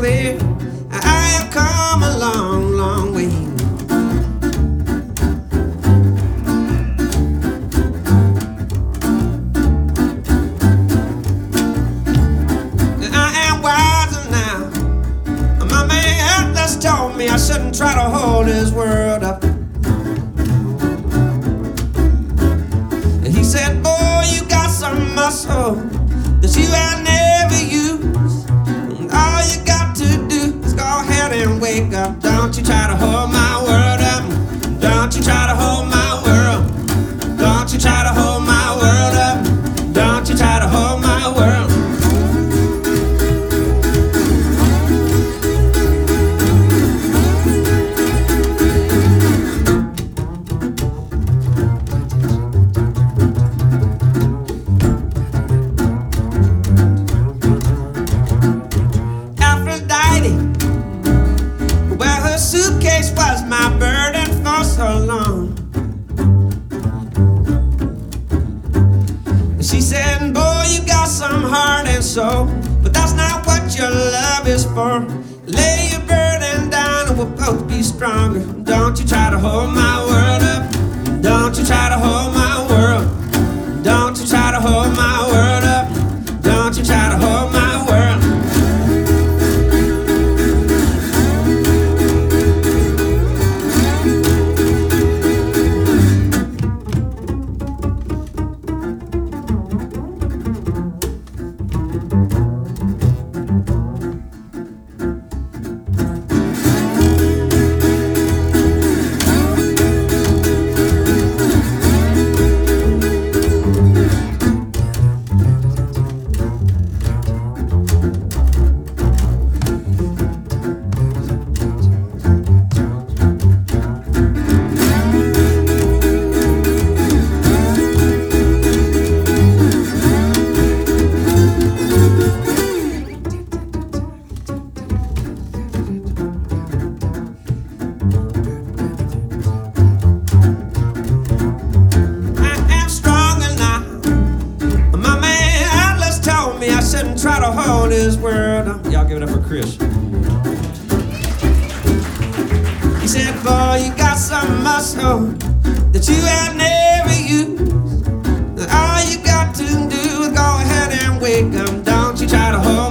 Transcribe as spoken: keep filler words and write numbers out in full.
clear. I have come a long, long way. I am wiser now. My man just told me I shouldn't try to hold this world up. And he said, boy, you got some muscle that you have never used. And all you got to do is go ahead and wake up. Don't you try to hold my world up. Don't you try to hold my world. Don't you try to hold my world up. Don't you try to hold my world. Well, her suitcase was my burden for so long. She said, boy, you got some heart and soul, but that's not what your love is for. Lay your burden down and we'll both be stronger. Don't you try to hold my world up. Don't you try to hold my world. Don't you try to hold my world up. Don't you try to hold my world. I shouldn't try to hold this world up. Y'all give it up for Chris. He said, boy, you got some muscle that you have never used. All you got to do is go ahead and wake up. Don't you try to hold